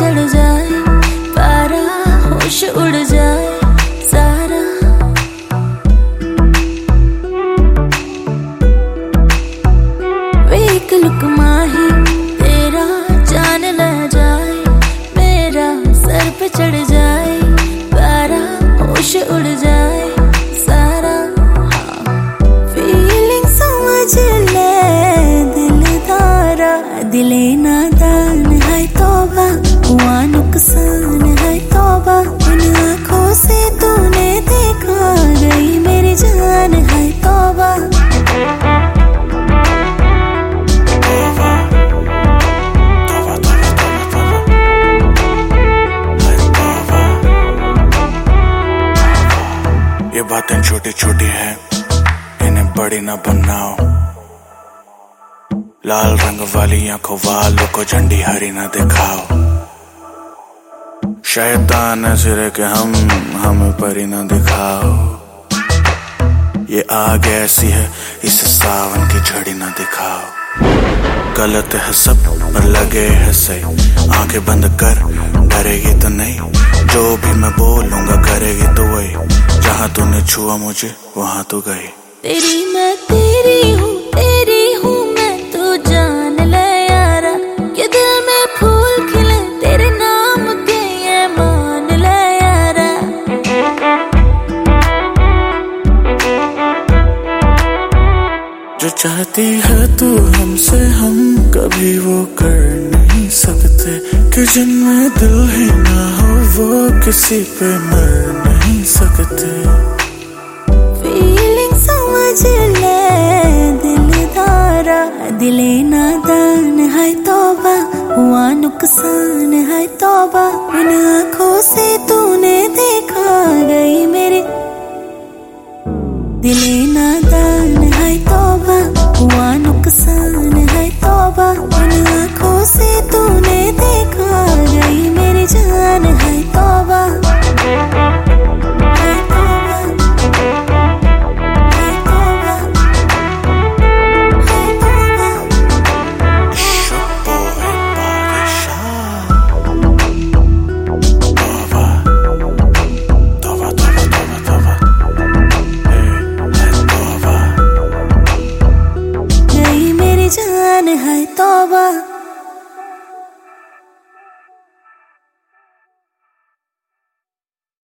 चढ़ जाए पारा, होश उड़ जाए सारा। वे एक लुक माही तेरा जान ले जाए, मेरा सर पे चढ़ जाए पारा, होश उड़ जाए सारा। फीलिंग समझ ले दिल धारा, दिले नादान है तौबा, हुआ नुकसान है तौबा। उन आँखों से तूने देखा गई मेरी जान है तौबा। ये बातें छोटी छोटी है, इन्हें बड़ी ना बनाओ। लाल रंग वाली आंखों वालों को झंडी हरी ना दिखाओ। शैतान है सिरे के हम, हमें परी ना दिखाओ। ये आग ऐसी है, इसे सावन की झड़ी ना दिखाओ। गलत है सब पर लगे है सही, आंखें बंद कर डरेगी तो नहीं। जो भी मैं बोलूंगा करेगी तो वही, जहां तूने छुआ मुझे वहां तो गई। तेरी मैं तेरी हूँ मैं, तू जान ले यारा। ये दिल में फूल खिले तेरे नाम के, ये मान ले यारा। जो चाहती है तू हमसे, हम कभी वो कर नहीं सकते। कि जिनमें दिल ही ना हो वो किसी पे मर नहीं सकते। फीलिंग समझ ले दिल धारा, दिले नादान है तौबा, हुआ नुकसान है तौबा। उन आँखों से तूने देखा गई मेरे, दिले नादान है तौबा, हुआ नुकसान है तौबा। उन आँखों से